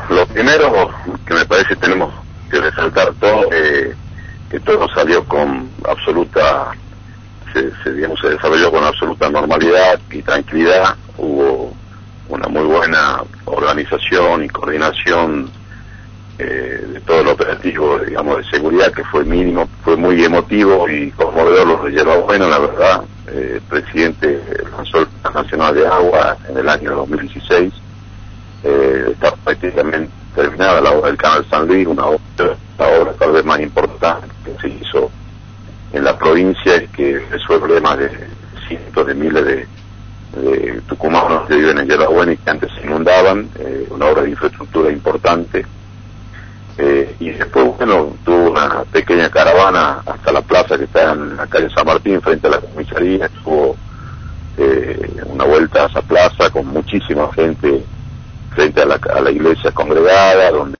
Lo primero que me parece tenemos que resaltar todo, que todo salió con absoluta, se desarrolló con absoluta normalidad y tranquilidad. Hubo una muy buena organización y coordinación de todo el operativo, digamos, de seguridad, que fue mínimo, fue muy emotivo y conmovedor lo de Yerbabuena, la verdad. El presidente lanzó el Plan Nacional de Agua en el año 2016. Está prácticamente terminada la obra del Canal San Luis, la obra tal vez más importante que se hizo en la provincia y que resuelve problemas de cientos de miles de tucumanos que viven en Yerbabuena y que antes se inundaban, una obra de infraestructura importante. Y después, bueno, tuvo una pequeña caravana hasta la plaza que está en la calle San Martín, frente a la comisaría. Tuvo una vuelta a esa plaza con muchísima gente frente a la iglesia congregada, donde